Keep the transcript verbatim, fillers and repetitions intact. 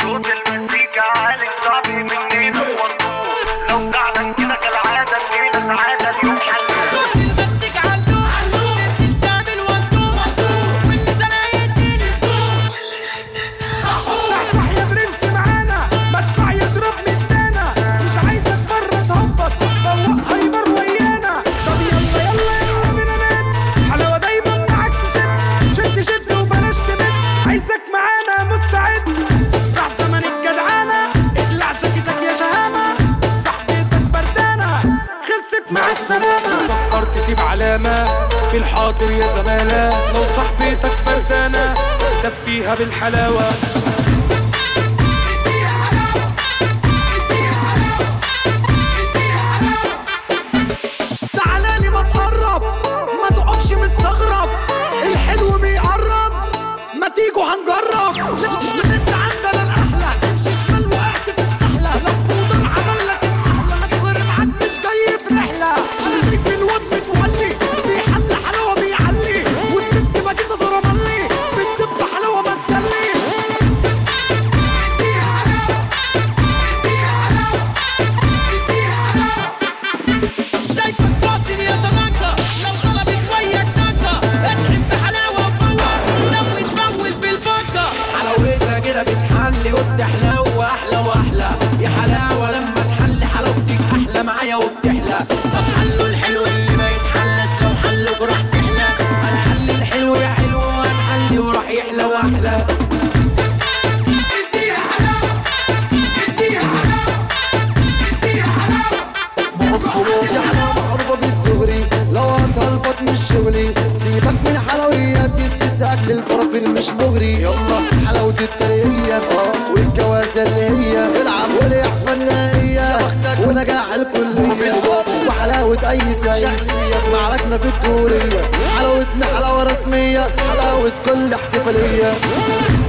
صوت المزيكا عالي صعب مننا وطوه، لو زعلان كده كالعادة الليلة سعادة اليوم حلو. صوت المزيكا علو علو ننزل تعمل وطوه وطوه واللي تلاقيتين صحوه صح يا برنس معانا مدفع يضرب مننا، مش عايزك مرة تهبط فوق هيبر ويانا. طب يلا يلا يلا بينا نام، حلاوة دايما معاك تسد، شد شد وبلاش تمد، عايزك معانا مستعد. راح زمن الجدعانة اقلع جاكيتك يا شهامة، صاحبتك بردانة خلصت مع السلامة. فكرت تسيب علامة في الحاضر يا زمالة، لو صاحبتك بردانة دفيها بالحلاوة. تعالالي ما تقرب ما تقفش مستغرب، الحلو بيقرب ما تيجوا هنجرب. لسه عندنا الأحلى تمشي شمال وقعت في السحلة، لو بودر عمل لك الأحلى ما تغير معاك مش جاي في رحلة. أنا شايف الواد متولي بيحل حلاوة بيعلي، والست مجيدة ضربلي بتدب حلاوة ما تجلي. شايفك فاصل يا صداقة، لو طلبت وياك طاقة اشحن في حلاوة وفوق وزود فول في الباقة. حلاوتها كده بتحلي وبتحلى واحلى واحلى، يا حلاوة لما تحلي حلاوتك احلى معايا وبتحلى. طب حلوا الحلو اللي ما يتحلش، لو حلوك راح تحلى. هنحلي الحلو يا حلو وهنحلي وراح يحلى واحلى. اديها حلاوة اديها حلاوة اديها حلاوة. دي حلاوة معروفة بالدغري، لو هتهلفط مش شغلي. سيبك من حلويات السيساك للفرافير مش مغري. يلا حلاوة الترقية والجوازة اللي هي العب وليح فنائية ونجاح الكلية وحلاوة أي سايس معركنا في الدورية. حلاوتنا حلاوة رسمية، حلاوة كل احتفالية.